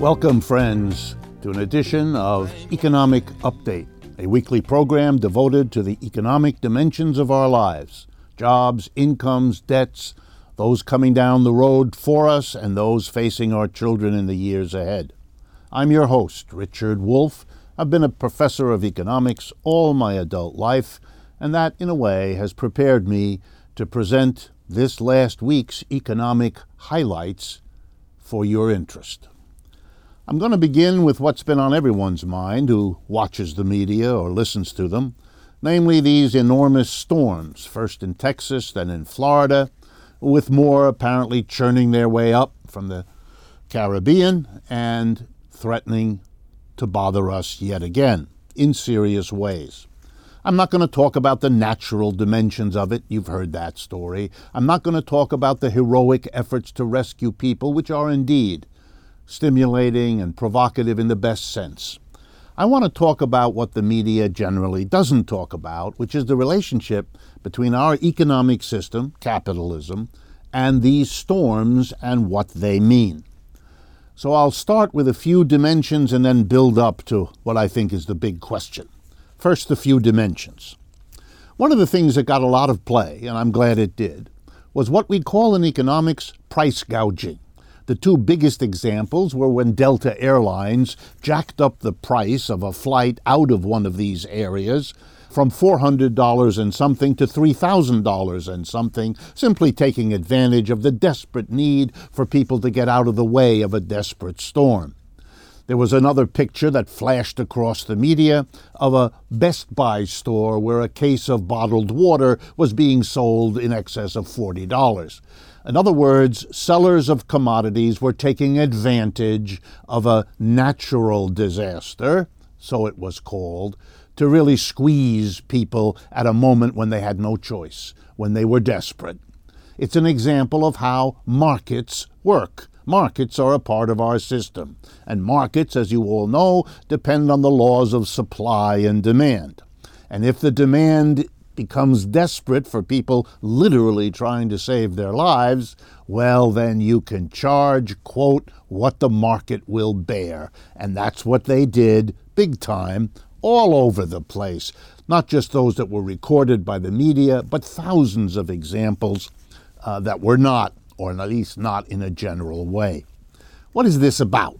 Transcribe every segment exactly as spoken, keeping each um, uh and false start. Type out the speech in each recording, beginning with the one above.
Welcome, friends, to an edition of Economic Update, a weekly program devoted to the economic dimensions of our lives: jobs, incomes, debts, those coming down the road for us and those facing our children in the years ahead. I'm your host, Richard Wolff. I've been a professor of economics all my adult life, and that, in a way, has prepared me to present this last week's economic highlights for your interest. I'm going to begin with what's been on everyone's mind who watches the media or listens to them, namely these enormous storms, first in Texas, then in Florida, with more apparently churning their way up from the Caribbean and threatening to bother us yet again in serious ways. I'm not going to talk about the natural dimensions of it. You've heard that story. I'm not going to talk about the heroic efforts to rescue people, which are indeed stimulating and provocative in the best sense. I want to talk about what the media generally doesn't talk about, which is the relationship between our economic system, capitalism, and these storms and what they mean. So I'll start with a few dimensions and then build up to what I think is the big question. First, a few dimensions. One of the things that got a lot of play, and I'm glad it did, was what we call in economics price gouging. The two biggest examples were when Delta Airlines jacked up the price of a flight out of one of these areas from four hundred dollars and something to three thousand dollars and something, simply taking advantage of the desperate need for people to get out of the way of a desperate storm. There was another picture that flashed across the media of a Best Buy store where a case of bottled water was being sold in excess of forty dollars. In other words, sellers of commodities were taking advantage of a natural disaster, so it was called, to really squeeze people at a moment when they had no choice, when they were desperate. It's an example of how markets work. Markets are a part of our system, and markets, as you all know, depend on the laws of supply and demand. And if the demand becomes desperate for people literally trying to save their lives, well, then you can charge, quote, what the market will bear. And that's what they did, big time, all over the place. Not just those that were recorded by the media, but thousands of examples uh, that were not, or at least not in a general way. What is this about?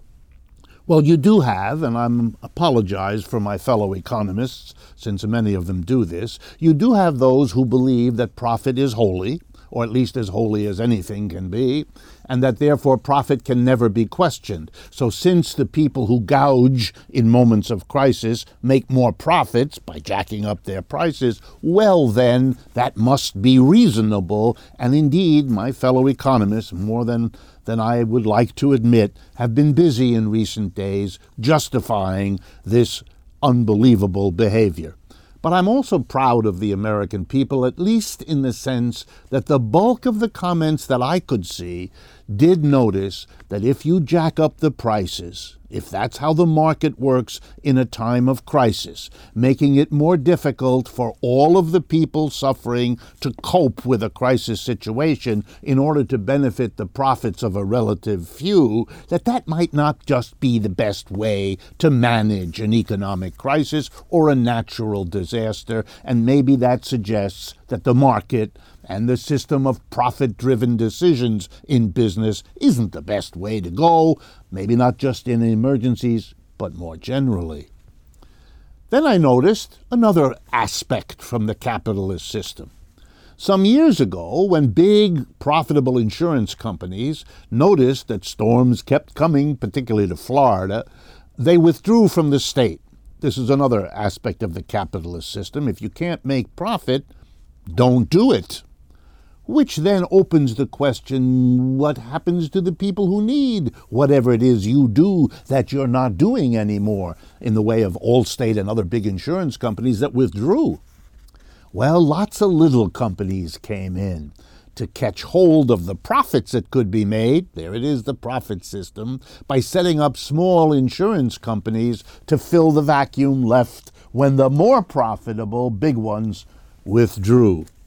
Well, you do have, and I apologize for my fellow economists, since many of them do this, you do have those who believe that profit is holy, or at least as holy as anything can be, and that therefore profit can never be questioned. So since the people who gouge in moments of crisis make more profits by jacking up their prices, well then, that must be reasonable. And indeed, my fellow economists, more than than I would like to admit, have been busy in recent days justifying this unbelievable behavior. But I'm also proud of the American people, at least in the sense that the bulk of the comments that I could see did notice that if you jack up the prices, if that's how the market works in a time of crisis, making it more difficult for all of the people suffering to cope with a crisis situation in order to benefit the profits of a relative few, that that might not just be the best way to manage an economic crisis or a natural disaster, and maybe that suggests that the market and the system of profit-driven decisions in business isn't the best way to go, maybe not just in emergencies, but more generally. Then I noticed another aspect from the capitalist system. Some years ago, when big, profitable insurance companies noticed that storms kept coming, particularly to Florida, they withdrew from the state. This is another aspect of the capitalist system. If you can't make profit, don't do it. Which then opens the question, what happens to the people who need whatever it is you do that you're not doing anymore, in the way of Allstate and other big insurance companies that withdrew? Well, lots of little companies came in to catch hold of the profits that could be made, there it is, the profit system, by setting up small insurance companies to fill the vacuum left when the more profitable big ones withdrew.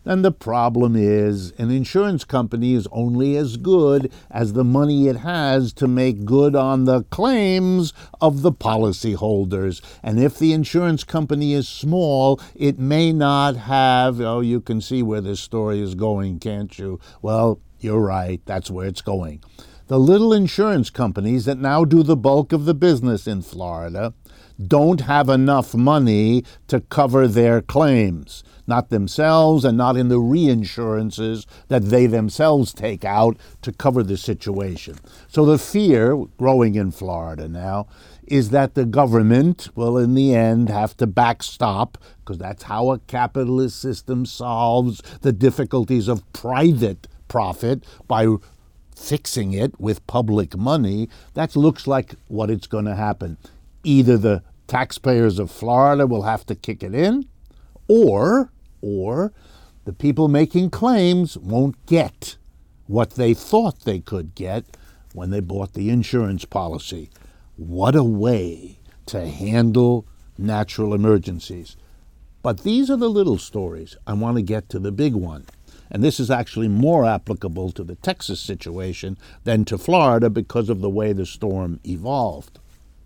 And the problem is an insurance company is only as good as the money it has to make good on the claims of the policyholders. And if the insurance company is small, it may not have, oh, you can see where this story is going, can't you? Well, you're right, that's where it's going. The little insurance companies that now do the bulk of the business in Florida don't have enough money to cover their claims, not themselves and not in the reinsurances that they themselves take out to cover the situation. So the fear growing in Florida now is that the government will in the end have to backstop, because that's how a capitalist system solves the difficulties of private profit, by fixing it with public money. That looks like what it's going to happen. Either the taxpayers of Florida will have to kick it in, or, or the people making claims won't get what they thought they could get when they bought the insurance policy. What a way to handle natural emergencies. But these are the little stories. I want to get to the big one. And this is actually more applicable to the Texas situation than to Florida because of the way the storm evolved.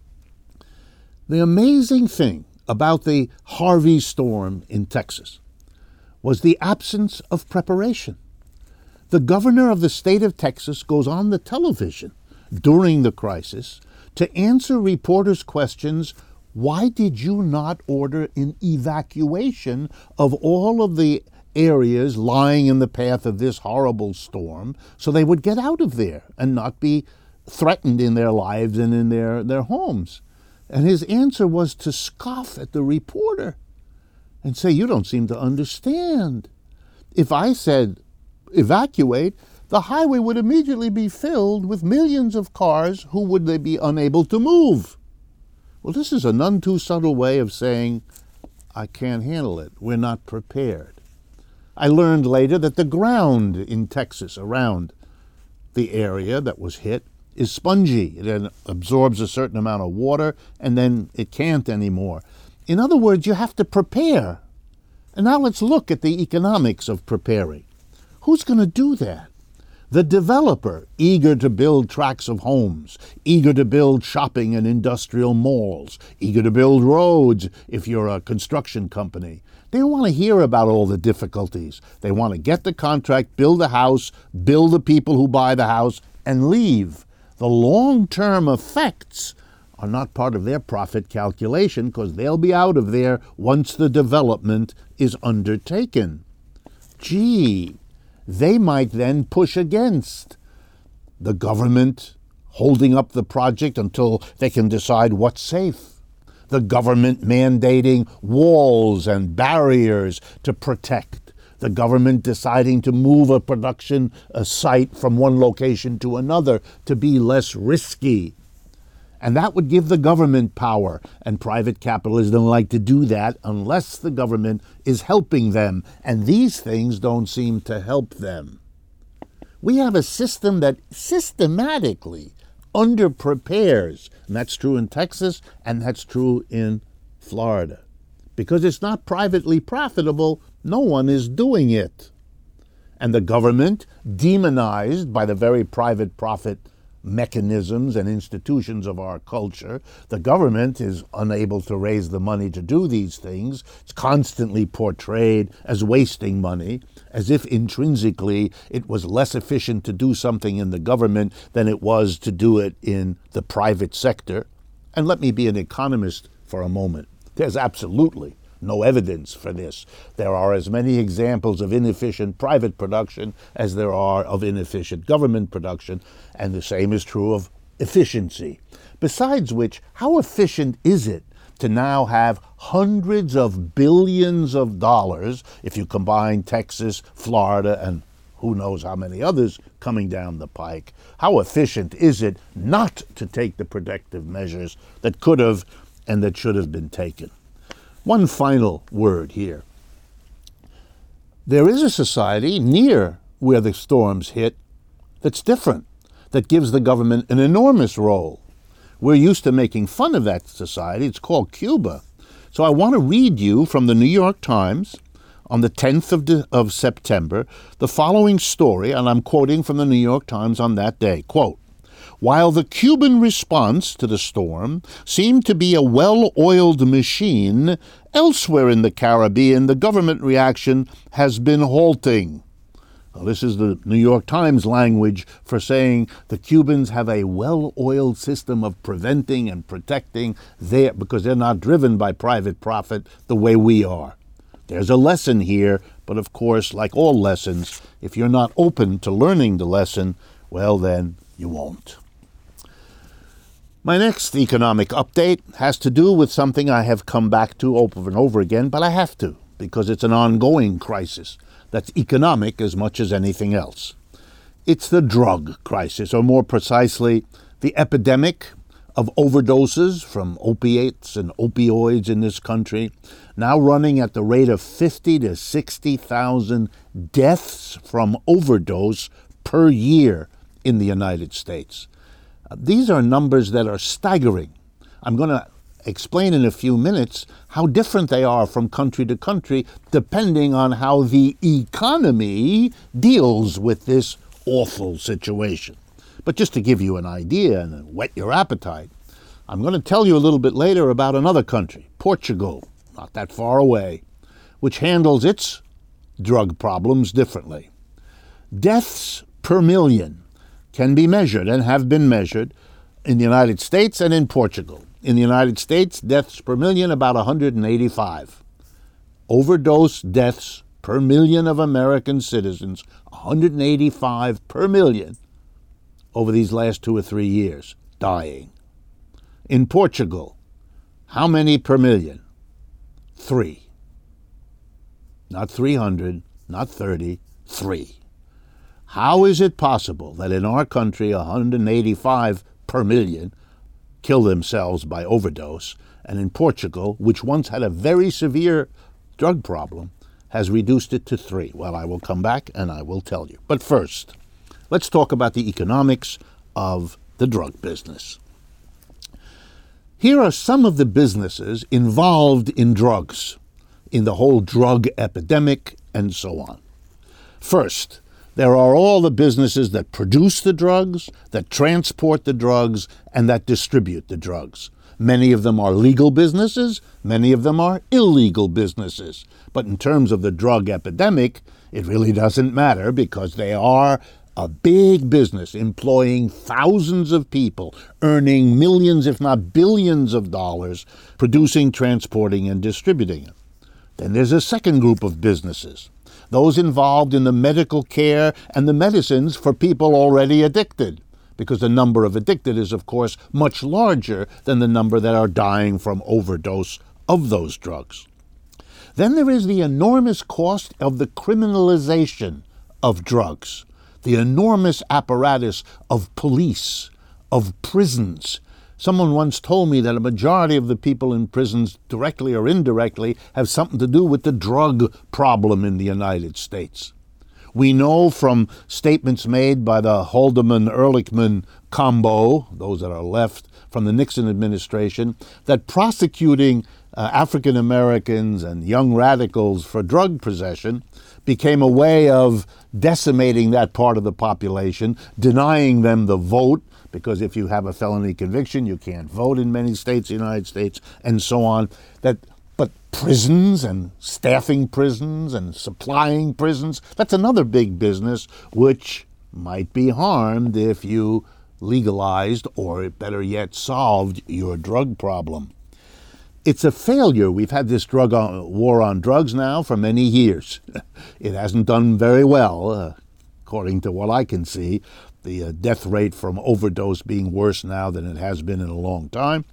The amazing thing about the Harvey storm in Texas was the absence of preparation. The governor of the state of Texas goes on the television during the crisis to answer reporters' questions. Why did you not order an evacuation of all of the areas lying in the path of this horrible storm so they would get out of there and not be threatened in their lives and in their, their homes? And his answer was to scoff at the reporter and say, you don't seem to understand. If I said evacuate, the highway would immediately be filled with millions of cars who would they be unable to move. Well, this is a none too subtle way of saying, I can't handle it. We're not prepared. I learned later that the ground in Texas around the area that was hit is spongy. It absorbs a certain amount of water, and then it can't anymore. In other words, you have to prepare. And now let's look at the economics of preparing. Who's going to do that? The developer, eager to build tracts of homes, eager to build shopping and industrial malls, eager to build roads if you're a construction company. They don't want to hear about all the difficulties. They want to get the contract, build a house, build the people who buy the house, and leave. The long-term effects are not part of their profit calculation because they'll be out of there once the development is undertaken. Gee, they might then push against the government holding up the project until they can decide what's safe. The government mandating walls and barriers to protect. The government deciding to move a production a site from one location to another to be less risky. And that would give the government power, and private capitalists don't like to do that unless the government is helping them, and these things don't seem to help them. We have a system that systematically underprepares, and that's true in Texas, and that's true in Florida. Because it's not privately profitable, no one is doing it. And the government, demonized by the very private profit mechanisms and institutions of our culture, the government is unable to raise the money to do these things. It's constantly portrayed as wasting money, as if intrinsically it was less efficient to do something in the government than it was to do it in the private sector. And let me be an economist for a moment. There's absolutely no evidence for this. There are as many examples of inefficient private production as there are of inefficient government production, and the same is true of efficiency. Besides which, how efficient is it to now have hundreds of billions of dollars, if you combine Texas, Florida, and who knows how many others coming down the pike? How efficient is it not to take the protective measures that could have and that should have been taken? One final word here. There is a society near where the storms hit that's different, that gives the government an enormous role. We're used to making fun of that society. It's called Cuba. So I want to read you from the New York Times on the tenth of, de- of September, the following story, and I'm quoting from the New York Times on that day, quote, "While the Cuban response to the storm seemed to be a well-oiled machine, elsewhere in the Caribbean, the government reaction has been halting." Well, this is the New York Times language for saying the Cubans have a well-oiled system of preventing and protecting their, because they're not driven by private profit the way we are. There's a lesson here, but of course, like all lessons, if you're not open to learning the lesson, well, then you won't. My next economic update has to do with something I have come back to over and over again, but I have to, because it's an ongoing crisis that's economic as much as anything else. It's the drug crisis, or more precisely, the epidemic of overdoses from opiates and opioids in this country, now running at the rate of fifty to sixty thousand deaths from overdose per year in the United States. These are numbers that are staggering. I'm going to explain in a few minutes how different they are from country to country, depending on how the economy deals with this awful situation. But just to give you an idea and whet your appetite, I'm going to tell you a little bit later about another country, Portugal, not that far away, which handles its drug problems differently. Deaths per million can be measured and have been measured in the United States and in Portugal. In the United States, deaths per million, about one hundred eighty-five. Overdose deaths per million of American citizens, one hundred eighty-five per million over these last two or three years, dying. In Portugal, how many per million? Three. Not three hundred, not thirty, three. How is it possible that in our country, one hundred eighty-five per million kill themselves by overdose, and in Portugal, which once had a very severe drug problem, has reduced it to three? Well, I will come back and I will tell you. But first, let's talk about the economics of the drug business. Here are some of the businesses involved in drugs, in the whole drug epidemic, and so on. First, there are all the businesses that produce the drugs, that transport the drugs, and that distribute the drugs. Many of them are legal businesses, many of them are illegal businesses. But in terms of the drug epidemic, it really doesn't matter because they are a big business employing thousands of people, earning millions, if not billions of dollars, producing, transporting, and distributing it. Then there's a second group of businesses, those involved in the medical care and the medicines for people already addicted, because the number of addicted is, of course, much larger than the number that are dying from overdose of those drugs. Then there is the enormous cost of the criminalization of drugs, the enormous apparatus of police, of prisons. Someone once told me that a majority of the people in prisons, directly or indirectly, have something to do with the drug problem in the United States. We know from statements made by the Haldeman-Ehrlichman combo, those that are left from the Nixon administration, that prosecuting uh, African Americans and young radicals for drug possession became a way of decimating that part of the population, denying them the vote, because if you have a felony conviction, you can't vote in many states, the United States, and so on. That, but prisons and staffing prisons and supplying prisons, that's another big business which might be harmed if you legalized, or better yet, solved your drug problem. It's a failure. We've had this drug on, war on drugs now for many years. It hasn't done very well, uh, according to what I can see. The uh, death rate from overdose being worse now than it has been in a long time.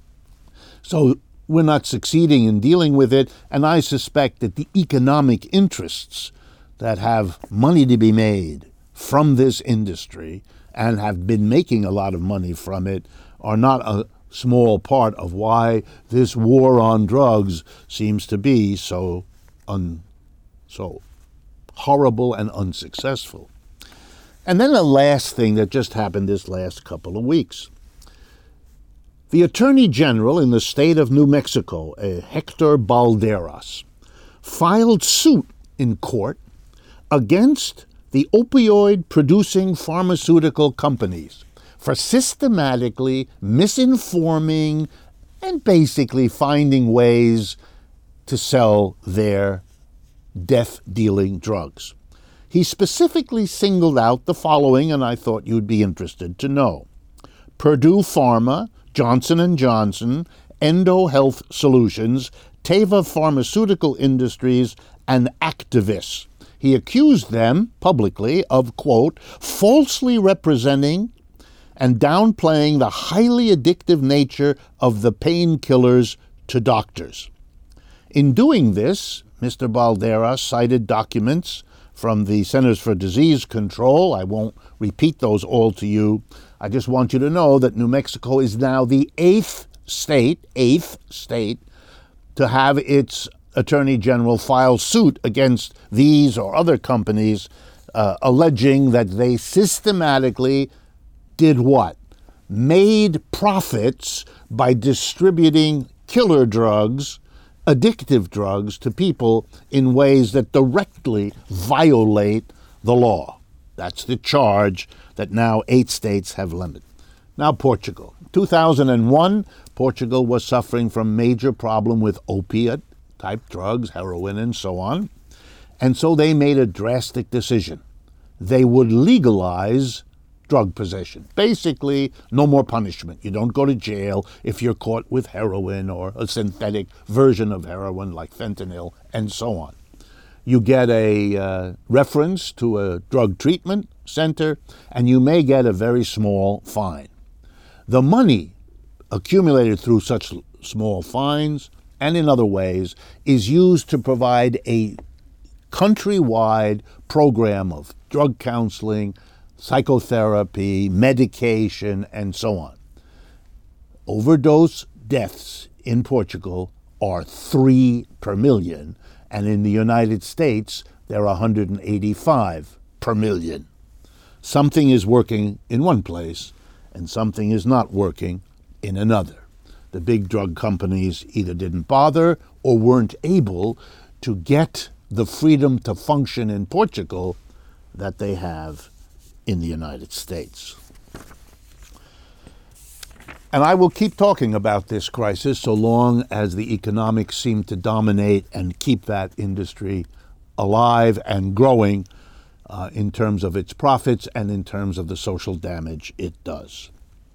So we're not succeeding in dealing with it, and I suspect that the economic interests that have money to be made from this industry and have been making a lot of money from it are not a small part of why this war on drugs seems to be so un, so horrible and unsuccessful. And then the last thing that just happened this last couple of weeks. The Attorney General in the state of New Mexico, uh, Hector Balderas, filed suit in court against the opioid-producing pharmaceutical companies for systematically misinforming and basically finding ways to sell their death-dealing drugs. He specifically singled out the following, and I thought you'd be interested to know. Purdue Pharma, Johnson and Johnson, Endo Health Solutions, Teva Pharmaceutical Industries, and Actavis. He accused them publicly of, quote, falsely representing and downplaying the highly addictive nature of the painkillers to doctors. In doing this, Mister Balderas cited documents from the Centers for Disease Control. I won't repeat those all to you. I just want you to know that New Mexico is now the eighth state, eighth state, to have its Attorney General file suit against these or other companies uh, alleging that they systematically did what? Made profits by distributing killer drugs, addictive drugs, to people in ways that directly violate the law. That's the charge that now eight states have levied. Now Portugal. two thousand one, Portugal was suffering from major problem with opiate-type drugs, heroin and so on. And so they made a drastic decision. They would legalize drug possession. Basically, no more punishment. You don't go to jail if you're caught with heroin or a synthetic version of heroin like fentanyl and so on. You get a uh, reference to a drug treatment center, and you may get a very small fine. The money accumulated through such small fines and in other ways is used to provide a countrywide program of drug counseling, psychotherapy, medication, and so on. Overdose deaths in Portugal are three per million, and in the United States, there are one hundred eighty-five per million. Something is working in one place, and something is not working in another. The big drug companies either didn't bother or weren't able to get the freedom to function in Portugal that they have in the United States. And I will keep talking about this crisis so long as the economics seem to dominate and keep that industry alive and growing uh, in terms of its profits and in terms of the social damage it does.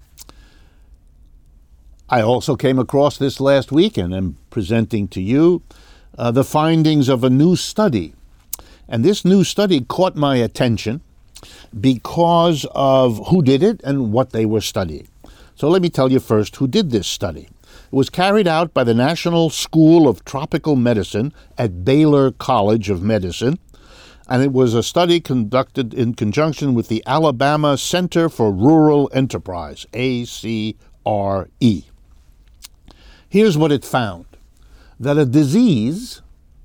I also came across this last week and am presenting to you uh, the findings of a new study. And this new study caught my attention because of who did it and what they were studying. So let me tell you first who did this study. It was carried out by the National School of Tropical Medicine at Baylor College of Medicine, and it was a study conducted in conjunction with the Alabama Center for Rural Enterprise, A C R E. Here's what it found, that a disease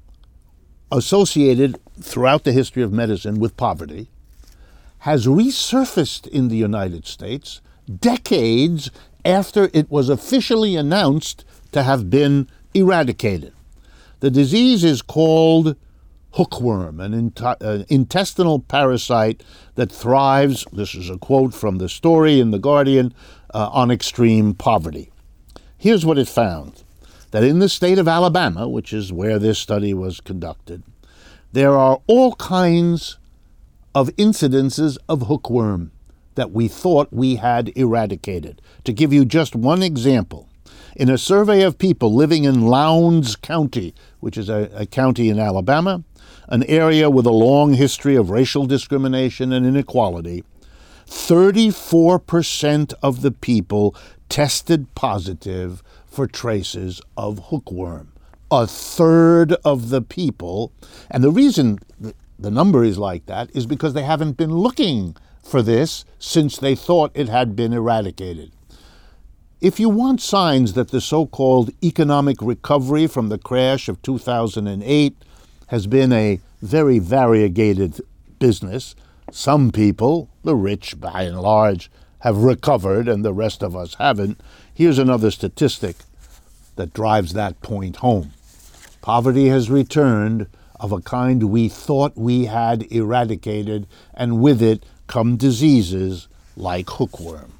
associated throughout the history of medicine with poverty has resurfaced in the United States decades after it was officially announced to have been eradicated. The disease is called hookworm, an int- uh, intestinal parasite that thrives, this is a quote from the story in The Guardian, uh, on extreme poverty. Here's what it found, that in the state of Alabama, which is where this study was conducted, there are all kinds of incidences of hookworm that we thought we had eradicated. To give you just one example, in a survey of people living in Lowndes County, which is a, a county in Alabama, an area with a long history of racial discrimination and inequality, thirty-four percent of the people tested positive for traces of hookworm. A third of the people, and the reason the number is like that is because they haven't been looking for this since they thought it had been eradicated. If you want signs that the so-called economic recovery from the crash of two thousand eight has been a very variegated business, some people, the rich by and large, have recovered and the rest of us haven't. Here's another statistic that drives that point home. Poverty has returned, of a kind we thought we had eradicated, and with it come diseases like hookworm.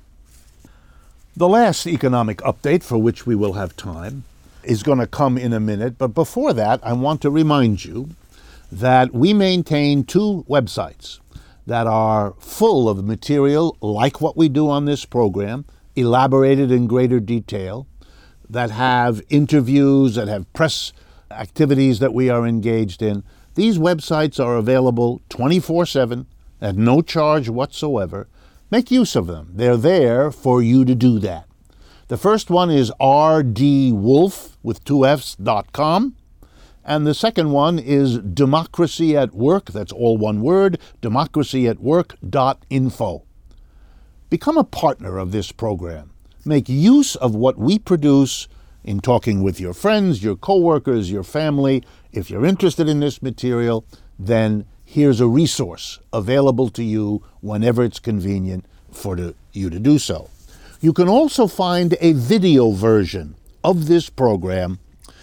The last economic update, for which we will have time, is going to come in a minute, but before that, I want to remind you that we maintain two websites that are full of material like what we do on this program, elaborated in greater detail, that have interviews, that have press activities that we are engaged in. These websites are available twenty-four seven at no charge whatsoever. Make use of them. They're there for you to do that. The first one is r d wolf with two F's dot com, and the second one is Democracy at Work, that's all one word, democracy at work dot info. Become a partner of this program. Make use of what we produce in talking with your friends, your coworkers, your family. If you're interested in this material, then here's a resource available to you whenever it's convenient for the, you to do so. You can also find a video version of this program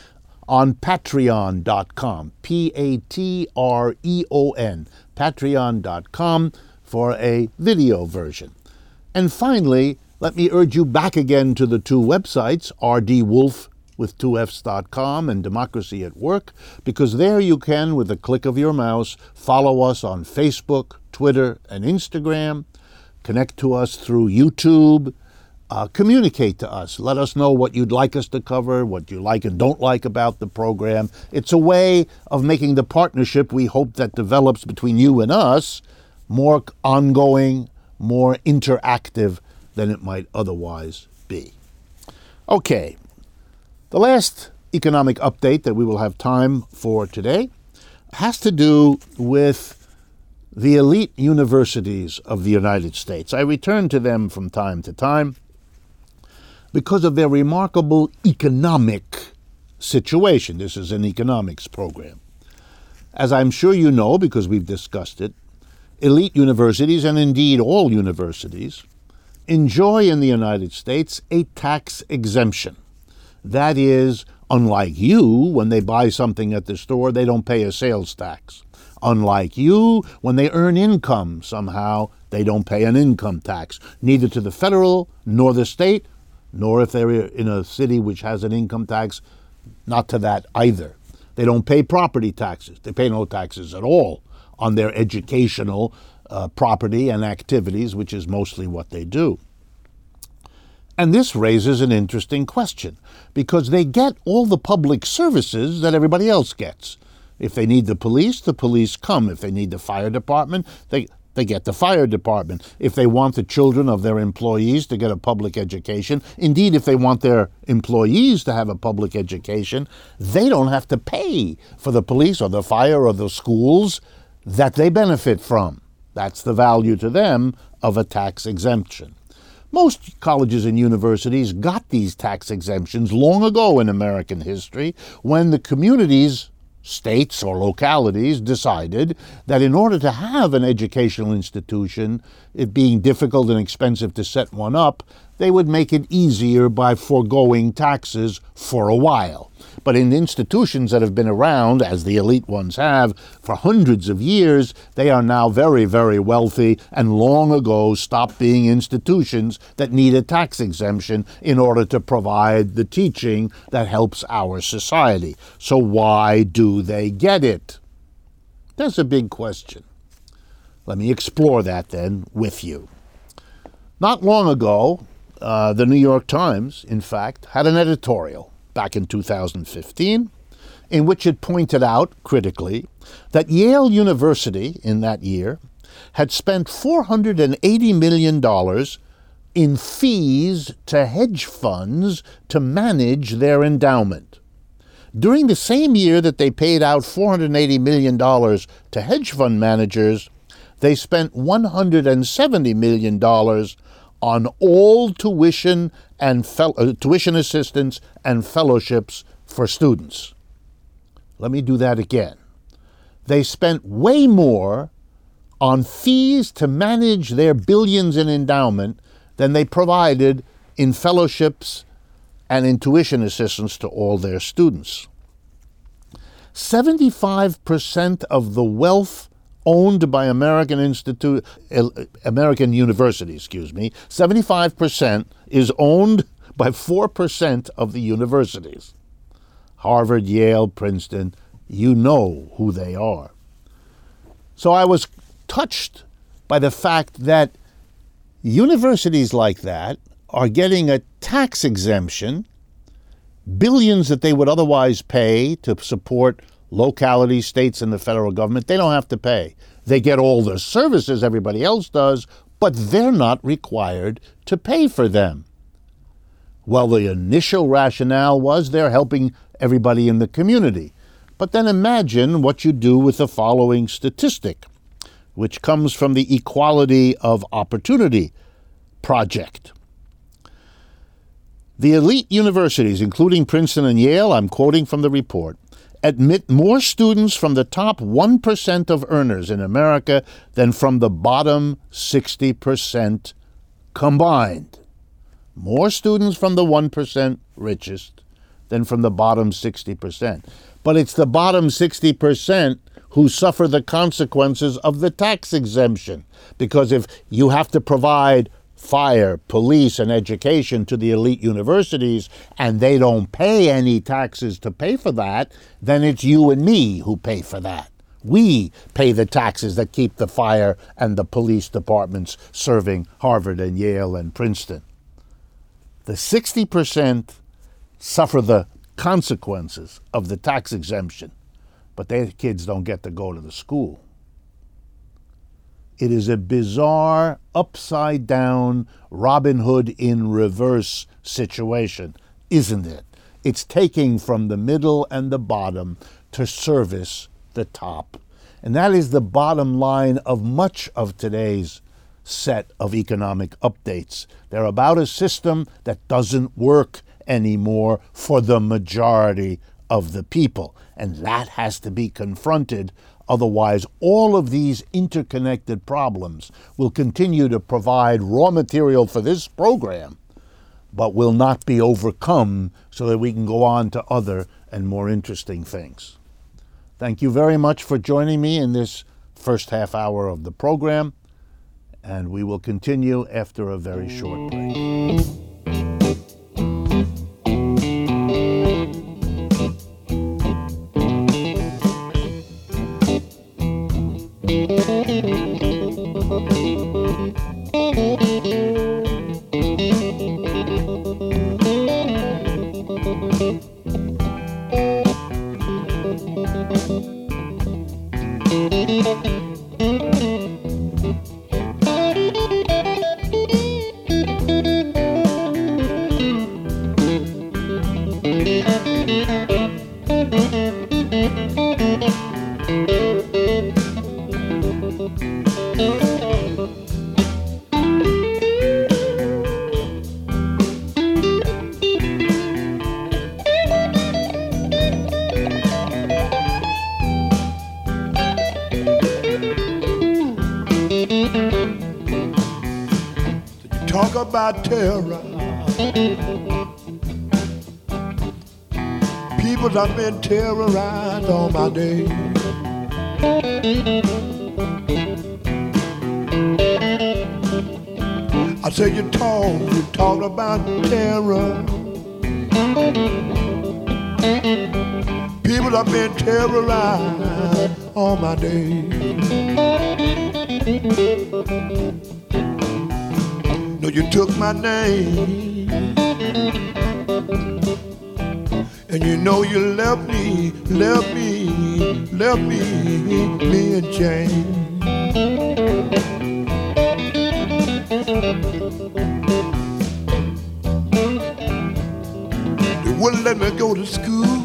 on patreon dot com, P A T R E O N, patreon dot com for a video version. And finally, let me urge you back again to the two websites, r d wolf with two F's dot com and Democracy at Work, because there you can, with a click of your mouse, follow us on Facebook, Twitter, and Instagram, connect to us through YouTube, uh, communicate to us. Let us know what you'd like us to cover, what you like and don't like about the program. It's a way of making the partnership we hope that develops between you and us more ongoing, more interactive than it might otherwise be. Okay, the last economic update that we will have time for today has to do with the elite universities of the United States. I return to them from time to time because of their remarkable economic situation. This is an economics program. As I'm sure you know, because we've discussed it, elite universities, and indeed all universities, enjoy in the United States a tax exemption. That is, unlike you, when they buy something at the store, they don't pay a sales tax. Unlike you, when they earn income somehow, they don't pay an income tax, neither to the federal nor the state, nor if they're in a city which has an income tax, not to that either. They don't pay property taxes. They pay no taxes at all on their educational uh, property and activities, which is mostly what they do. And this raises an interesting question, because they get all the public services that everybody else gets. If they need the police, the police come. If they need the fire department, they, they get the fire department. If they want the children of their employees to get a public education, indeed, if they want their employees to have a public education, they don't have to pay for the police or the fire or the schools that they benefit from. That's the value to them of a tax exemption. Most colleges and universities got these tax exemptions long ago in American history when the communities, states or localities decided that in order to have an educational institution, it being difficult and expensive to set one up, they would make it easier by foregoing taxes for a while. But in institutions that have been around, as the elite ones have, for hundreds of years, they are now very, very wealthy and long ago stopped being institutions that need a tax exemption in order to provide the teaching that helps our society. So why do they get it? That's a big question. Let me explore that then with you. Not long ago, uh, the New York Times, in fact, had an editorial back in two thousand fifteen, in which it pointed out, critically, that Yale University in that year had spent four hundred eighty million dollars in fees to hedge funds to manage their endowment. During the same year that they paid out four hundred eighty million dollars to hedge fund managers, they spent one hundred seventy million dollars on all tuition and fel- uh, tuition assistance and fellowships for students. Let me do that again. They spent way more on fees to manage their billions in endowment than they provided in fellowships and in tuition assistance to all their students. seventy-five percent of the wealth owned by American Institute, American University, excuse me, seventy-five percent is owned by four percent of the universities. Harvard, Yale, Princeton, you know who they are. So I was touched by the fact that universities like that are getting a tax exemption, billions that they would otherwise pay to support localities, states, and the federal government. They don't have to pay. They get all the services everybody else does, but they're not required to pay for them. Well, the initial rationale was they're helping everybody in the community. But then imagine what you do with the following statistic, which comes from the Equality of Opportunity Project. The elite universities, including Princeton and Yale, I'm quoting from the report, admit more students from the top one percent of earners in America than from the bottom sixty percent combined. More students from the one percent richest than from the bottom sixty percent. But it's the bottom sixty percent who suffer the consequences of the tax exemption. Because if you have to provide fire, police, and education to the elite universities, and they don't pay any taxes to pay for that, then it's you and me who pay for that. We pay the taxes that keep the fire and the police departments serving Harvard and Yale and Princeton. The sixty percent suffer the consequences of the tax exemption, but their kids don't get to go to the school. It is a bizarre, upside-down, Robin Hood in reverse situation, isn't it? It's taking from the middle and the bottom to service the top. And that is the bottom line of much of today's set of economic updates. They're about a system that doesn't work anymore for the majority of the people. And that has to be confronted. Otherwise, all of these interconnected problems will continue to provide raw material for this program, but will not be overcome so that we can go on to other and more interesting things. Thank you very much for joining me in this first half hour of the program, and we will continue after a very short break. Talk about terror. People have been terrorized all my days. I said you talk, you talk about terror. People have been terrorized all my days. No, you took my name, and you know you left me, left me, left me, me and Jane. They wouldn't let me go to school.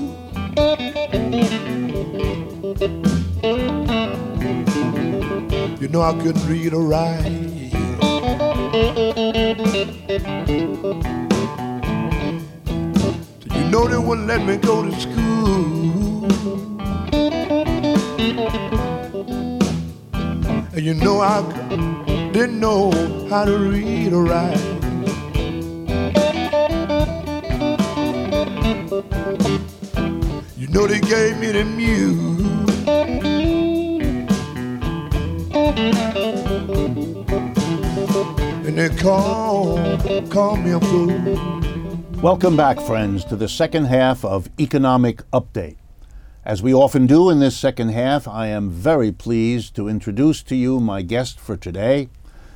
You know I couldn't read or write. So you know they wouldn't let me go to school. And you know I didn't know how to read or write. You know know they gave me the mule. And they call, call me a fool. Welcome back, friends, to the second half of Economic Update. As we often do in this second half, I am very pleased to introduce to you my guest for today.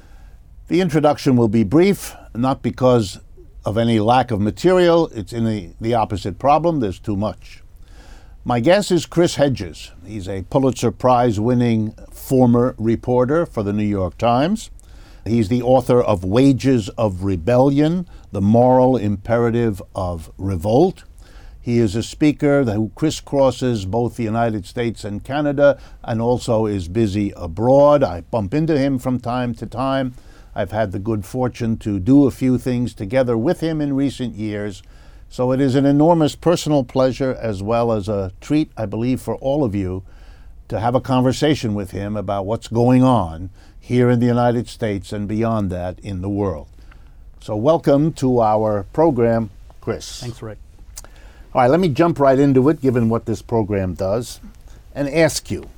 The introduction will be brief, not because of any lack of material. It's in the, the opposite problem. There's too much. My guest is Chris Hedges. He's a Pulitzer Prize-winning former reporter for the New York Times. He's the author of Wages of Rebellion, The Moral Imperative of Revolt. He is a speaker who crisscrosses both the United States and Canada and also is busy abroad. I bump into him from time to time. I've had the good fortune to do a few things together with him in recent years. So it is an enormous personal pleasure as well as a treat, I believe, for all of you to have a conversation with him about what's going on here in the United States and beyond that in the world. So welcome to our program, Chris. Thanks, Rick. All right, let me jump right into it, given what this program does, and ask you,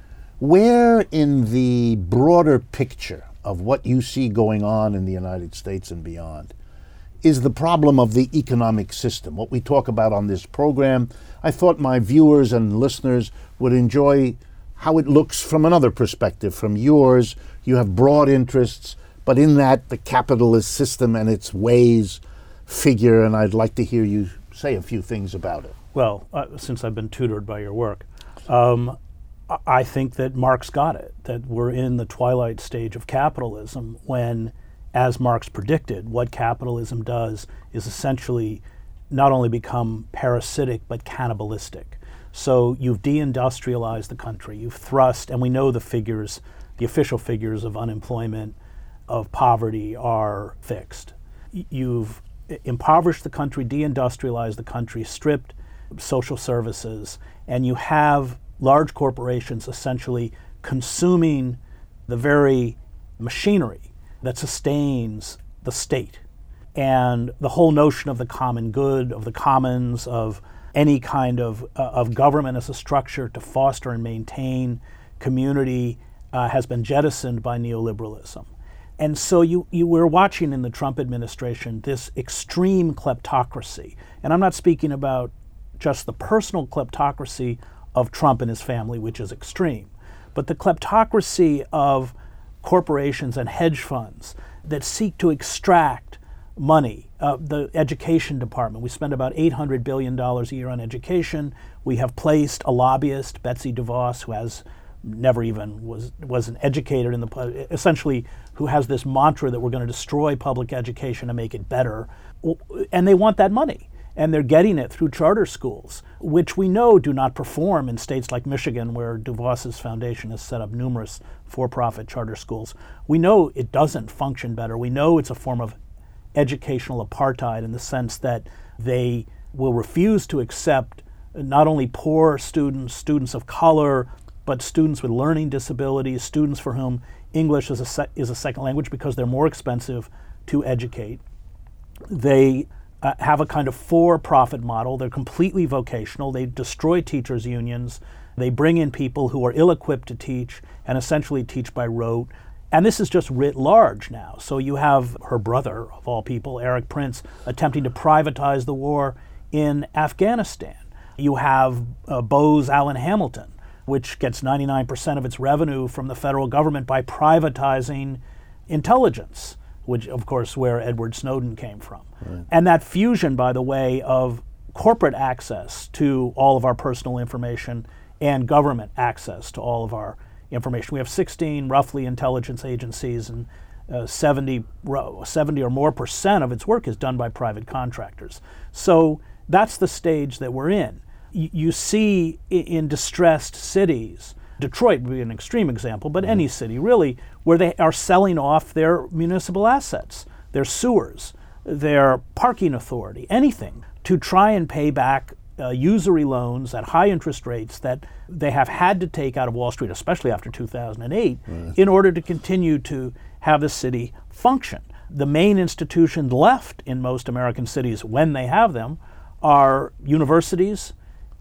where in the broader picture of what you see going on in the United States and beyond is the problem of the economic system? What we talk about on this program, I thought my viewers and listeners would enjoy how it looks from another perspective, from yours. You have broad interests, but in that, the capitalist system and its ways figure, and I'd like to hear you say a few things about it. Well, uh, since I've been tutored by your work, um, I think that Marx got it, that we're in the twilight stage of capitalism when, as Marx predicted, what capitalism does is essentially not only become parasitic, but cannibalistic. So you've deindustrialized the country, you've thrust, and we know the figures, the official figures of unemployment, of poverty are fixed. You've impoverished the country, deindustrialized the country, stripped social services, and you have large corporations essentially consuming the very machinery that sustains the state. And the whole notion of the common good, of the commons, of any kind of, uh, of government as a structure to foster and maintain community uh, has been jettisoned by neoliberalism. And so you, you were watching in the Trump administration this extreme kleptocracy. And I'm not speaking about just the personal kleptocracy of Trump and his family, which is extreme, but the kleptocracy of corporations and hedge funds that seek to extract money. Uh, the education department, we spend about eight hundred billion dollars a year on education. We have placed a lobbyist, Betsy DeVos, who has never even was wasn't educated in the, essentially who has this mantra that we're going to destroy public education and make it better. And they want that money. And they're getting it through charter schools, which we know do not perform in states like Michigan, where DeVos's foundation has set up numerous for-profit charter schools. We know it doesn't function better. We know it's a form of educational apartheid in the sense that they will refuse to accept not only poor students, students of color, but students with learning disabilities, students for whom English is a, se- is a second language because they're more expensive to educate. They uh, have a kind of for-profit model. They're completely vocational. They destroy teachers' unions. They bring in people who are ill-equipped to teach and essentially teach by rote. And this is just writ large now. So you have her brother, of all people, Erik Prince, attempting to privatize the war in Afghanistan. You have uh, Bose Allen Hamilton, which gets ninety-nine percent of its revenue from the federal government by privatizing intelligence, which, of course, where Edward Snowden came from. Right. And that fusion, by the way, of corporate access to all of our personal information and government access to all of our information. We have sixteen roughly intelligence agencies, and uh, seventy, seventy or more percent of its work is done by private contractors. So that's the stage that we're in. Y- you see in distressed cities, Detroit would be an extreme example, but any city really, where they are selling off their municipal assets, their sewers, their parking authority, anything, to try and pay back uh, usury loans at high interest rates that they have had to take out of Wall Street, especially after two thousand eight, right, in order to continue to have the city function. The main institutions left in most American cities, when they have them, are universities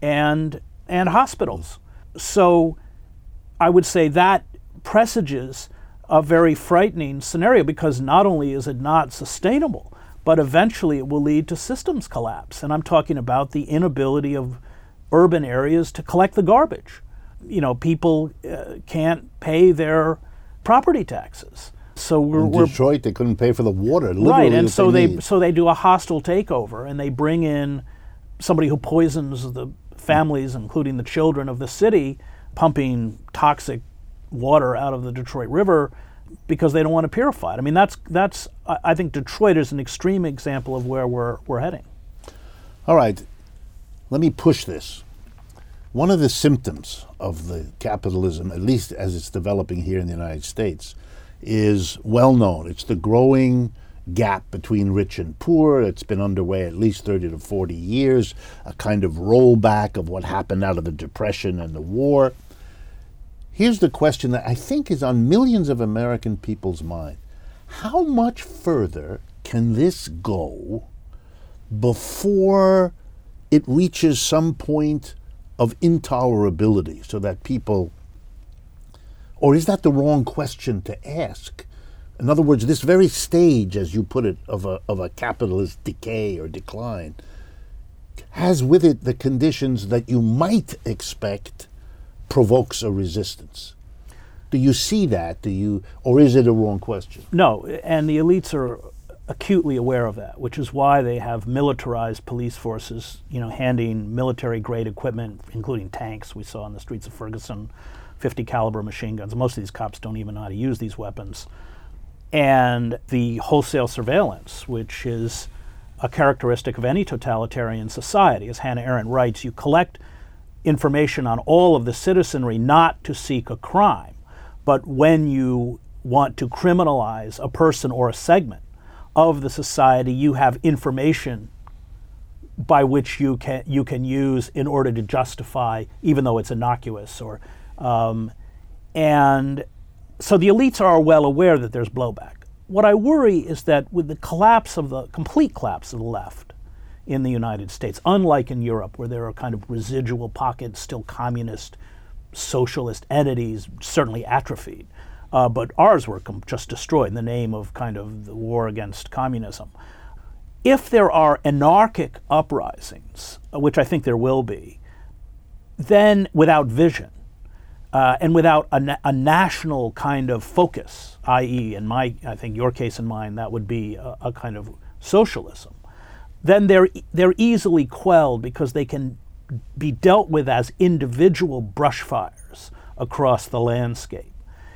and and hospitals. So I would say that presages a very frightening scenario, because not only is it not sustainable, but eventually it will lead to systems collapse. And I'm talking about the inability of urban areas to collect the garbage. You know, people uh, can't pay their property taxes. So we're, in we're Detroit, they couldn't pay for the water. Literally, right, and that so they they need. so they do a hostile takeover, and they bring in somebody who poisons the families, including the children of the city, pumping toxic water out of the Detroit River because they don't want to purify it. I mean, that's that's I I think Detroit is an extreme example of where we're we're heading. All right, let me push this. One of the symptoms of the capitalism, at least as it's developing here in the United States, is well known. It's the growing gap between rich and poor. It's been underway at least thirty to forty years, a kind of rollback of what happened out of the Depression and the war. Here's the question that I think is on millions of American people's mind. How much further can this go before it reaches some point of intolerability, so that people, or is that the wrong question to ask? In other words, this very stage, as you put it, of a of a capitalist decay or decline, has with it the conditions that you might expect provokes a resistance. Do you see that? Do you, or is it a wrong question? No, and the elites are acutely aware of that, which is why they have militarized police forces, you know, handing military-grade equipment, including tanks we saw on the streets of Ferguson, fifty caliber machine guns. Most of these cops don't even know how to use these weapons. And the wholesale surveillance, which is a characteristic of any totalitarian society. As Hannah Arendt writes, you collect information on all of the citizenry not to seek a crime, but when you want to criminalize a person or a segment of the society, you have information by which you can you can use in order to justify, even though it's innocuous. Or, um, and so the elites are well aware that there's blowback. What I worry is that with the collapse of the complete collapse of the left in the United States, unlike in Europe, where there are kind of residual pockets, still communist, socialist entities, certainly atrophied. Uh, but ours were com- just destroyed in the name of kind of the war against communism. If there are anarchic uprisings, uh, which I think there will be, then without vision uh, and without a, na- a national kind of focus, that is, in my, I think your case and mine, that would be a, a kind of socialism, then they're they're easily quelled because they can be dealt with as individual brush fires across the landscape.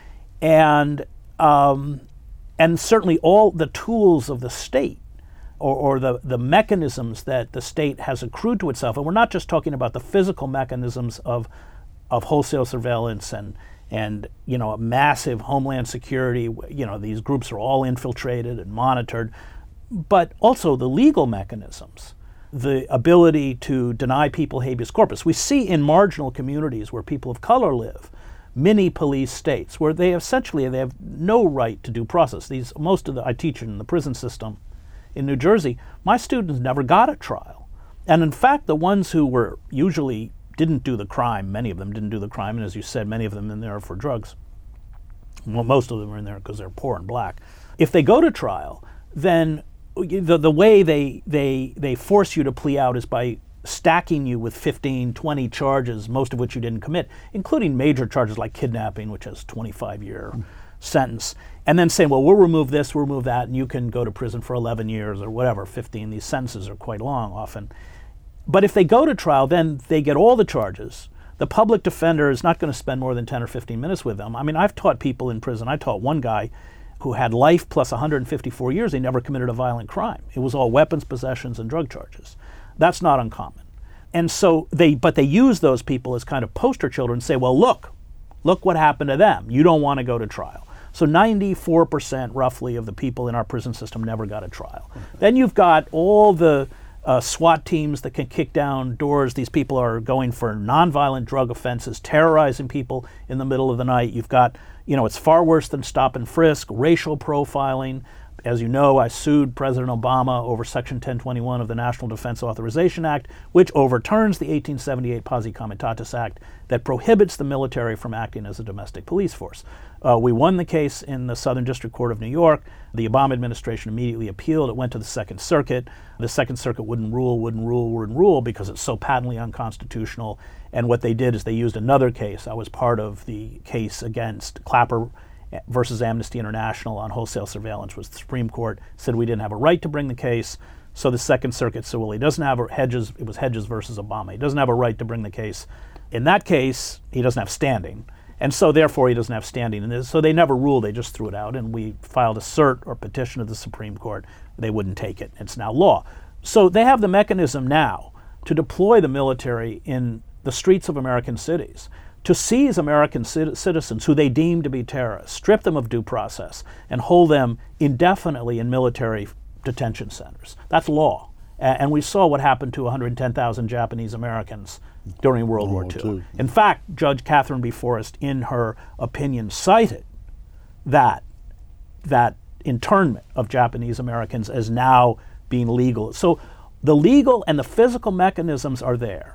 And um, and certainly all the tools of the state or, or the, the mechanisms that the state has accrued to itself, and we're not just talking about the physical mechanisms of of wholesale surveillance and and you know massive homeland security, you know these groups are all infiltrated and monitored, but also the legal mechanisms, the ability to deny people habeas corpus. We see in marginal communities where people of color live, mini police states where they essentially they have no right to due process. These most of the I teach in the prison system in New Jersey. My students never got a trial, and in fact, the ones who were usually didn't do the crime, many of them didn't do the crime, and as you said, many of them in there are for drugs. Well, most of them are in there because they're poor and black. If they go to trial, then the the way they they they force you to plea out is by stacking you with fifteen, twenty charges, most of which you didn't commit, including major charges like kidnapping, which has twenty-five year mm. sentence, and then saying, well, we'll remove this, we'll remove that, and you can go to prison for eleven years or whatever, fifteen. These sentences are quite long often. But if they go to trial, then they get all the charges. The public defender is not going to spend more than ten or fifteen minutes with them. I mean, I've taught people in prison. I taught one guy who had life plus one hundred fifty-four years. He never committed a violent crime. It was all weapons possessions and drug charges. That's not uncommon. And so they, but they use those people as kind of poster children and say, well, look, look what happened to them. You don't want to go to trial. So ninety-four percent roughly of the people in our prison system never got a trial. Okay. Then you've got all the uh, SWAT teams that can kick down doors. These people are going for nonviolent drug offenses, terrorizing people in the middle of the night. You've got, you know, it's far worse than stop and frisk, racial profiling, As you know, I sued President Obama over Section ten twenty-one of the National Defense Authorization Act, which overturns the eighteen seventy-eight Posse Comitatus Act that prohibits the military from acting as a domestic police force. Uh, we won the case in the Southern District Court of New York. The Obama administration immediately appealed. It went to the Second Circuit. The Second Circuit wouldn't rule, wouldn't rule, wouldn't rule because it's so patently unconstitutional. And what they did is they used another case. I was part of the case against Clapper versus Amnesty International on wholesale surveillance, was the Supreme Court said we didn't have a right to bring the case. So the Second Circuit said, well, he doesn't have a Hedges, it was Hedges versus Obama. He doesn't have a right to bring the case. In that case, he doesn't have standing. And so therefore he doesn't have standing. And so they never ruled, they just threw it out. And we filed a cert or petition to the Supreme Court. They wouldn't take it. It's now law. So they have the mechanism now to deploy the military in the streets of American cities, to seize American citizens who they deem to be terrorists, strip them of due process, and hold them indefinitely in military detention centers. That's law. And we saw what happened to one hundred ten thousand Japanese Americans during World War Two. In fact, Judge Catherine B. Forrest, in her opinion, cited that, that internment of Japanese Americans as now being legal. So the legal and the physical mechanisms are there.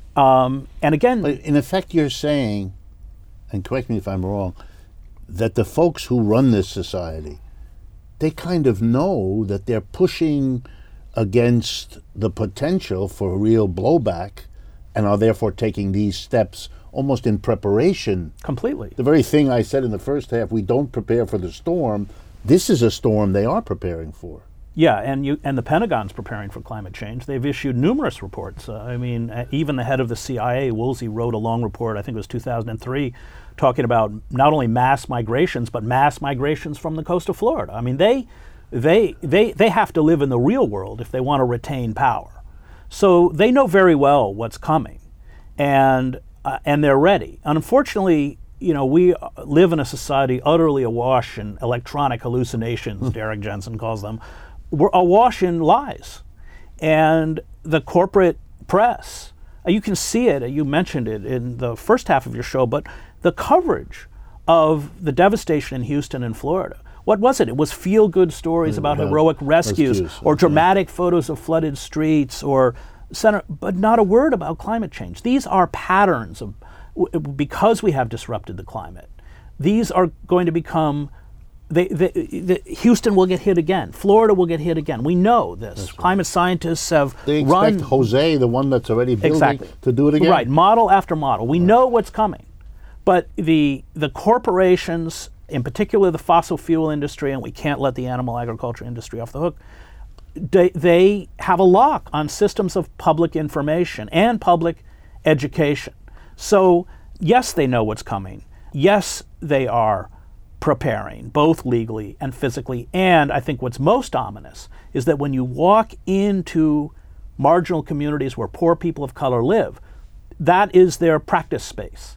Um, and again, but in effect, you're saying, and correct me if I'm wrong, that the folks who run this society, they kind of know that they're pushing against the potential for real blowback and are therefore taking these steps almost in preparation. Completely. The very thing I said in the first half, we don't prepare for the storm, this is a storm they are preparing for. Yeah, and you and the Pentagon's preparing for climate change. They've issued numerous reports. Uh, I mean, uh, even the head of the C I A, Woolsey, wrote a long report, I think it was two thousand three, talking about not only mass migrations, but mass migrations from the coast of Florida. I mean, they, they, they, they have to live in the real world if they want to retain power. So they know very well what's coming, and uh, and they're ready. Unfortunately, you know, we live in a society utterly awash in electronic hallucinations, Derek Jensen calls them. We're awash in lies. And the corporate press, you can see it, you mentioned it in the first half of your show, but the coverage of the devastation in Houston and Florida. What was it? It was feel-good stories about yeah, heroic rescues, rescues or okay. dramatic photos of flooded streets, or center, but not a word about climate change. These are patterns of, because we have disrupted the climate. These are going to become They, they, the, Houston will get hit again. Florida will get hit again. We know this. Right. Climate scientists have They run... expect Jose, the one that's already building, exactly. to do it again? Right, model after model. We right. know what's coming. But the the corporations, in particular the fossil fuel industry, and we can't let the animal agriculture industry off the hook, they, they have a lock on systems of public information and public education. So, yes, they know what's coming. Yes, they are preparing, both legally and physically. And I think what's most ominous is that when you walk into marginal communities where poor people of color live, that is their practice space.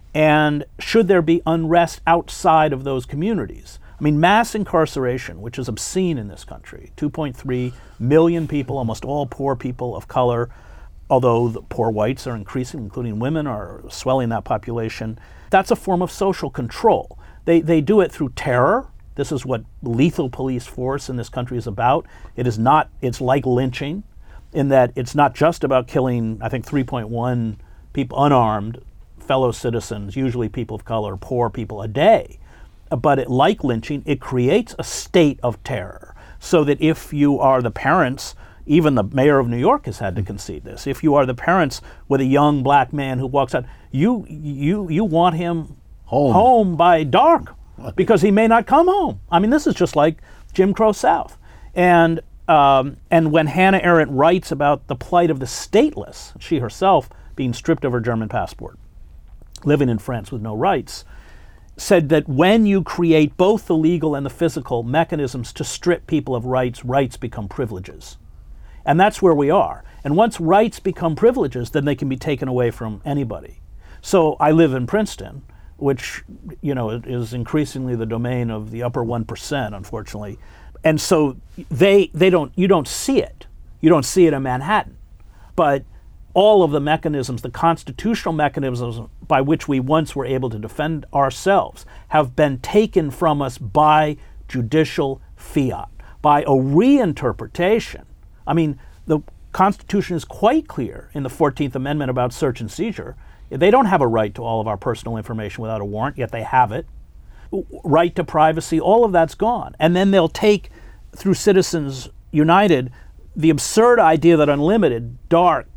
And should there be unrest outside of those communities? I mean, mass incarceration, which is obscene in this country, two point three million people, almost all poor people of color, although the poor whites are increasing, including women, are swelling that population. That's a form of social control. They they do it through terror. This is what lethal police force in this country is about. It is not, it's like lynching in that it's not just about killing, I think, three point one people, unarmed fellow citizens, usually people of color, poor people, a day. But it, like lynching, it creates a state of terror so that if you are the parents, even the mayor of New York has had to concede this, if you are the parents with a young black man who walks out, you you you want him Home. home by dark because he may not come home. I mean, this is just like Jim Crow South. And um, and when Hannah Arendt writes about the plight of the stateless, she herself being stripped of her German passport, living in France with no rights, said that when you create both the legal and the physical mechanisms to strip people of rights, rights become privileges. And that's where we are. And once rights become privileges, then they can be taken away from anybody. So I live in Princeton, which, you know, is increasingly the domain of the upper one percent, unfortunately. And so they they don't you don't see it. You don't see it in Manhattan. But all of the mechanisms, the constitutional mechanisms by which we once were able to defend ourselves have been taken from us by judicial fiat, by a reinterpretation. I mean, the Constitution is quite clear in the fourteenth Amendment about search and seizure. They don't have a right to all of our personal information without a warrant, yet they have it. Right to privacy, all of that's gone. And then they'll take, through Citizens United, the absurd idea that unlimited, dark,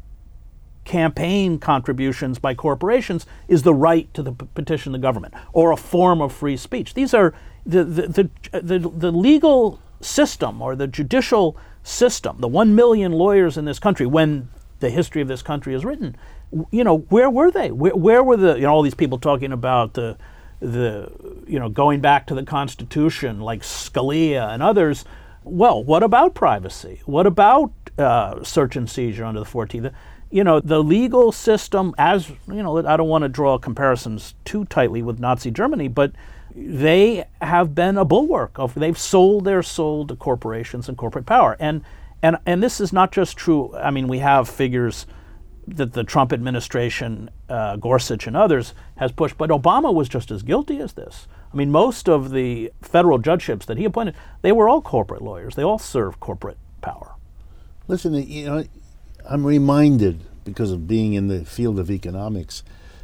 campaign contributions by corporations is the right to the p- petition the government, or a form of free speech. These are the the, the the the legal system or the judicial system, the one million lawyers in this country, when the history of this country is written, you know, where were they? Where, where were the, you know, all these people talking about the, the, you know, going back to the Constitution, like Scalia and others. Well, what about privacy? What about uh, search and seizure under the fourteenth? You know, the legal system, as, you know, I don't want to draw comparisons too tightly with Nazi Germany, but they have been a bulwark of, they've sold their soul to corporations and corporate power. And, and, and this is not just true. I mean, we have figures that the Trump administration, uh, Gorsuch and others, has pushed, but Obama was just as guilty as this. I mean, most of the federal judgeships that he appointed, they were all corporate lawyers. They all served corporate power. Listen, you know, I'm reminded, because of being in the field of economics,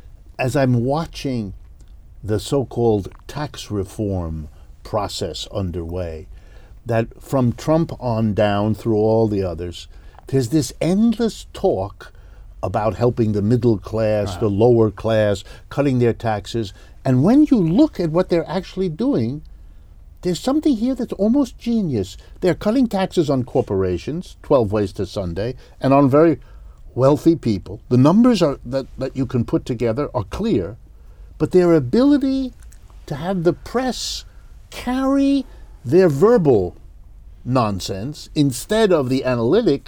as I'm watching the so-called tax reform process underway, that from Trump on down through all the others, there's this endless talk about helping the middle class, right. the lower class, cutting their taxes. And when you look at what they're actually doing, there's something here that's almost genius. They're cutting taxes on corporations, twelve ways to Sunday, and on very wealthy people. The numbers are that, that you can put together are clear, but their ability to have the press carry their verbal nonsense instead of the analytic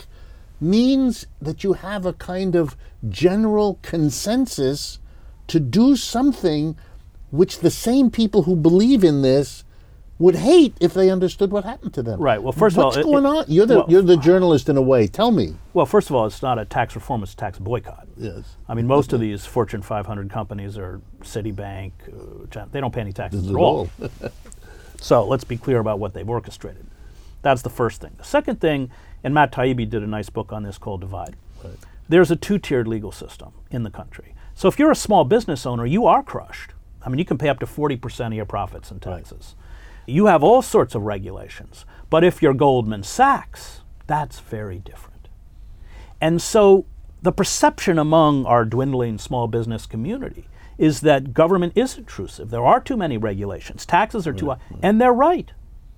means that you have a kind of general consensus to do something which the same people who believe in this would hate if they understood what happened to them. Right. Well, first What's of all, going it, on? You're the well, you're the journalist in a way. Tell me. Well, first of all, it's not a tax reform; it's a tax boycott. Yes. I mean, most of these Fortune five hundred companies are Citibank. Uh, they don't pay any taxes This at is all. all. So let's be clear about what they've orchestrated. That's the first thing. The second thing, and Matt Taibbi did a nice book on this called Divide. Right. There's a two-tiered legal system in the country. So if you're a small business owner, you are crushed. I mean, you can pay up to forty percent of your profits in taxes. Right. You have all sorts of regulations. But if you're Goldman Sachs, that's very different. And so the perception among our dwindling small business community is that government is intrusive. There are too many regulations. Taxes are too high. Right. And they're right.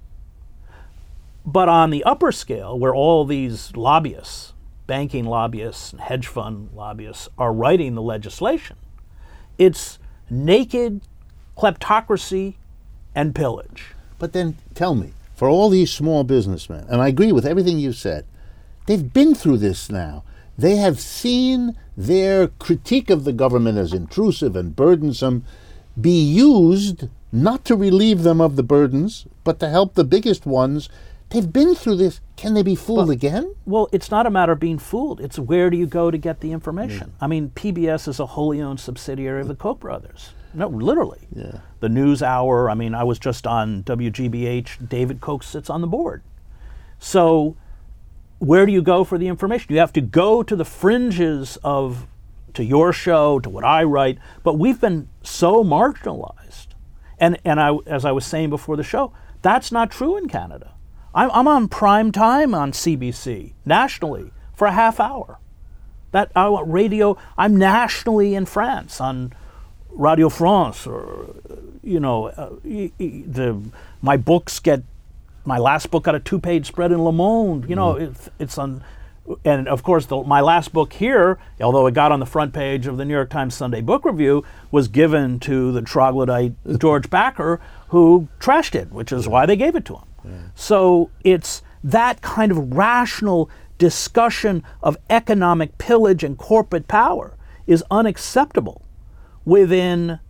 But on the upper scale, where all these lobbyists, banking lobbyists and hedge fund lobbyists are writing the legislation, it's naked kleptocracy and pillage. But then tell me, for all these small businessmen, and I agree with everything you said, they've been through this now. They have seen their critique of the government as intrusive and burdensome be used not to relieve them of the burdens, but to help the biggest ones. They've been through this. Can they be fooled but, again? Well, it's not a matter of being fooled. It's where do you go to get the information? Yeah. I mean, P B S is a wholly owned subsidiary of the Koch brothers. No, literally. Yeah. The News Hour, I mean, I was just on W G B H. David Koch sits on the board. So where do you go for the information? You have to go to the fringes of, to your show, to what I write, but we've been so marginalized. And, and I, as I was saying before the show, that's not true in Canada. I'm, I'm on prime time on C B C, nationally, for a half hour. That uh, radio, I'm nationally in France on Radio France, or, you know, uh, the my books get, my last book got a two-page spread in Le Monde, you know, mm. it's, it's on, and of course the, my last book here, although it got on the front page of the New York Times Sunday Book Review, was given to the troglodyte George Backer, who trashed it, which is why they gave it to him. Yeah. So it's that kind of rational discussion of economic pillage and corporate power is unacceptable within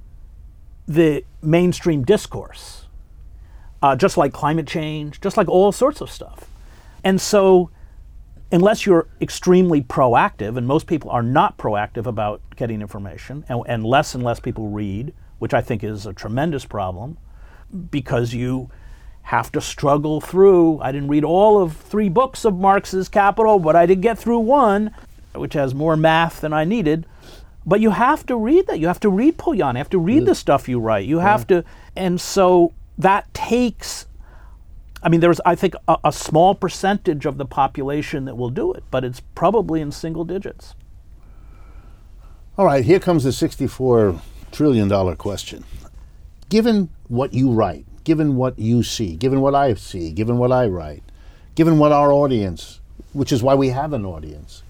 the mainstream discourse, uh, just like climate change, just like all sorts of stuff. And so unless you're extremely proactive, and most people are not proactive about getting information, and, and less and less people read, which I think is a tremendous problem, because you have to struggle through. I didn't read all of three books of Marx's Capital, but I did get through one, which has more math than I needed. But you have to read that. You have to read Polanyi. You have to read the stuff you write. You have to, and so that takes, I mean, there's, I think, a, a small percentage of the population that will do it, but it's probably in single digits. All right, here comes the sixty-four trillion dollars question. Given what you write, given what you see, given what I see, given what I write, given what our audience, which is why we have an audience,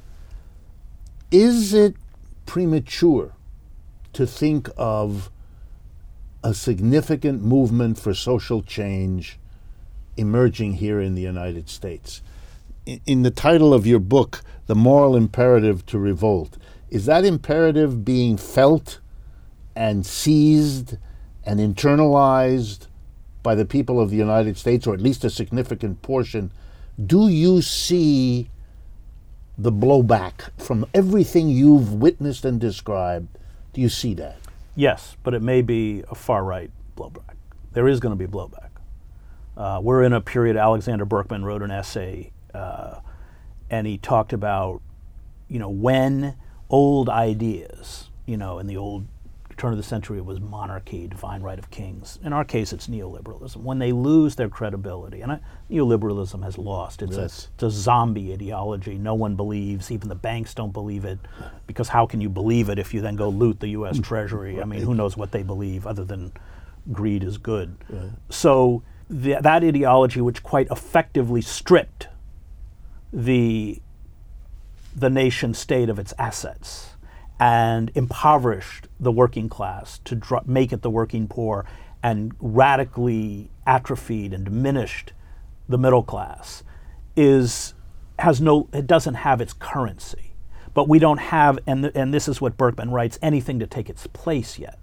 is it premature to think of a significant movement for social change emerging here in the United States? In, in the title of your book, The Moral Imperative to Revolt, is that imperative being felt and seized and internalized by the people of the United States, or at least a significant portion? Do you see the blowback from everything you've witnessed and described? Do you see that? Yes, but it may be a far-right blowback. There is going to be blowback. Uh, we're in a period, Alexander Berkman wrote an essay, uh, and he talked about, you know, when old ideas, you know, in the old turn of the century it was monarchy, divine right of kings. In our case, it's neoliberalism. When they lose their credibility, and I, neoliberalism has lost. It's, yes. a, it's a zombie ideology. No one believes, even the banks don't believe it, because how can you believe it if you then go loot the U S Treasury? Right. I mean, who knows what they believe other than greed is good. Right. So the, that ideology, which quite effectively stripped the the nation state of its assets and impoverished the working class to dr- make it the working poor, and radically atrophied and diminished the middle class, is has no it doesn't have its currency. But we don't have, and th- and this is what Berkman writes, anything to take its place yet.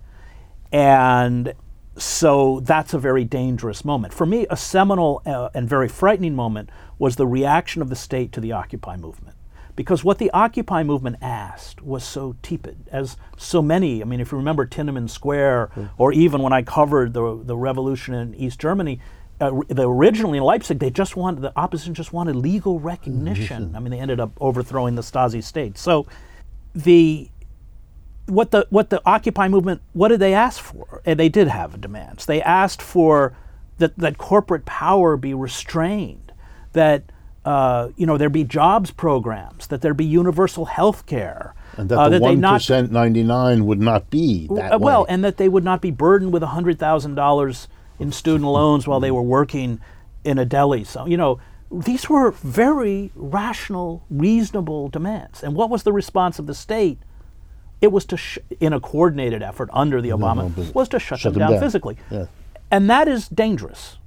And so that's a very dangerous moment. For me, a seminal uh, and very frightening moment was the reaction of the state to the Occupy movement. Because what the Occupy movement asked was so tepid, as so many, I mean, if you remember Tiananmen Square, mm. or even when I covered the the revolution in East Germany, uh, the, originally in Leipzig, they just wanted, the opposition just wanted legal recognition. Mm-hmm. I mean, they ended up overthrowing the Stasi state. So the what the what the Occupy movement, what did they ask for? And they did have demands. They asked for that, that corporate power be restrained, that Uh, you know, there be jobs programs, that there be universal health care. And that uh, the that one percent ninety-nine would not be that uh, way. Well, and that they would not be burdened with one hundred thousand dollars in student loans while they were working in a deli. So, you know, these were very rational, reasonable demands. And what was the response of the state? It was to, sh- in a coordinated effort under the Obama, no, no, was to shut, shut them, them down, down physically. Yeah. And that is dangerous.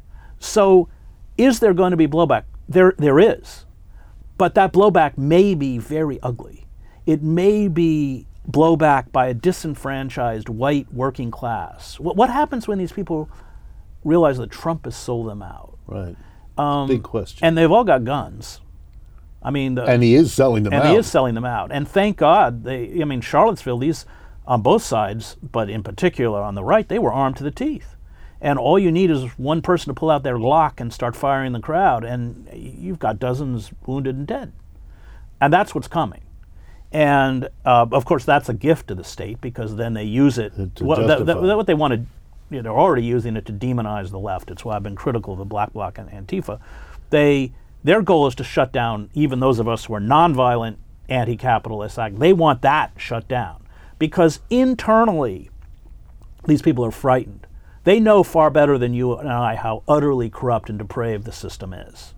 So is there going to be blowback? There, there is, but that blowback may be very ugly. It may be blowback by a disenfranchised white working class. What, what happens when these people realize that Trump has sold them out? Right. Um, Big question. And they've all got guns. I mean, the, and he is selling them and out. And he is selling them out. And thank God, they. I mean, Charlottesville, these on both sides, but in particular on the right, they were armed to the teeth. And all you need is one person to pull out their Glock and start firing the crowd, and you've got dozens wounded and dead. And that's what's coming. And uh, of course, that's a gift to the state, because then they use it. To What, justify. that, that, what they want to, you know, they're already using it to demonize the left. It's why I've been critical of the Black Bloc and Antifa. They their goal is to shut down even those of us who are nonviolent anti-capitalist act. They want that shut down, because internally, these people are frightened. They know far better than you and I how utterly corrupt and depraved the system is.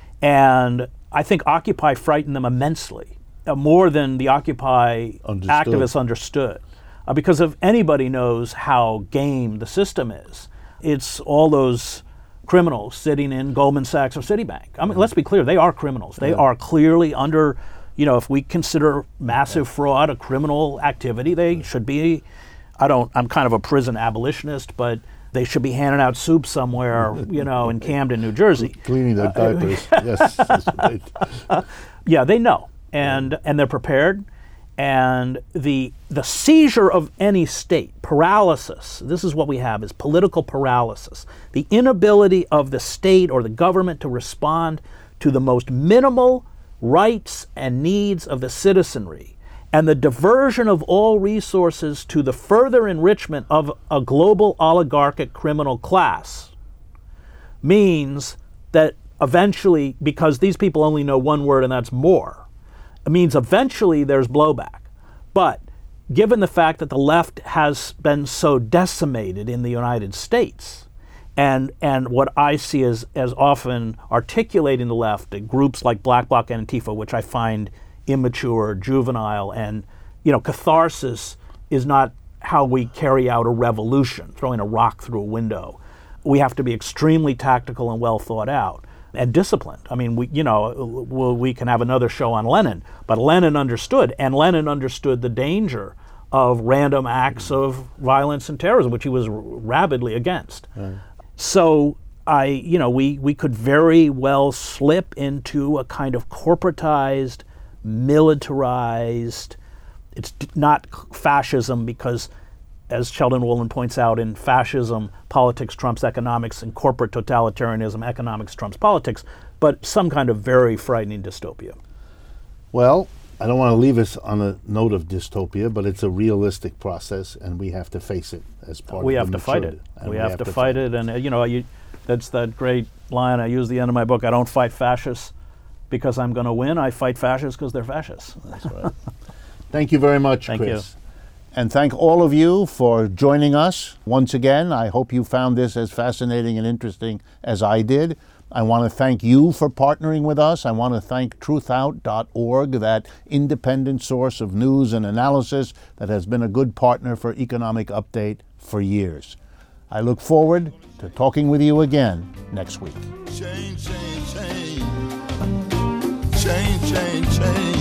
And I think Occupy frightened them immensely, uh, more than the Occupy Understood. activists understood. Uh, because if anybody knows how game the system is, it's all those criminals sitting in Goldman Sachs or Citibank. I mean, let's be clear, they are criminals. They Yeah. are clearly under, you know, if we consider massive fraud a criminal activity, they should be, I don't, I'm kind of a prison abolitionist, but they should be handing out soup somewhere, you know, in Camden, New Jersey. Cleaning their diapers. Yes. That's right. Yeah, they know, and and they're prepared, And the the seizure of any state, paralysis, this is what we have, is political paralysis. The inability of the state or the government to respond to the most minimal rights and needs of the citizenry, and the diversion of all resources to the further enrichment of a global oligarchic criminal class, means that eventually, because these people only know one word and that's more, it means eventually there's blowback. But given the fact that the left has been so decimated in the United States, and and what I see as, as often articulating the left, uh, groups like Black Bloc and Antifa, which I find immature, juvenile, and you know, catharsis is not how we carry out a revolution, throwing a rock through a window. We have to be extremely tactical and well thought out. And disciplined. I mean, we, you know, we can have another show on Lenin, but Lenin understood, and Lenin understood the danger of random acts of violence and terrorism, which he was rabidly against. Right. So I, you know, we, we could very well slip into a kind of corporatized, militarized, it's not fascism because, as Sheldon Wolin points out, in fascism, politics trumps economics, and corporate totalitarianism, economics trumps politics, but some kind of very frightening dystopia. Well, I don't want to leave us on a note of dystopia, but it's a realistic process, and we have to face it as part we of have the to fight it. We, we have, have to, to fight it, and uh, you know, you, that's that great line I use at the end of my book, I don't fight fascists because I'm going to win, I fight fascists because they're fascists. That's right. Thank you very much, Thank Chris. You. And thank all of you for joining us once again. I hope you found this as fascinating and interesting as I did. I want to thank you for partnering with us. I want to thank truth out dot org, that independent source of news and analysis that has been a good partner for Economic Update for years. I look forward to talking with you again next week. Change, change, change. Change, change, change.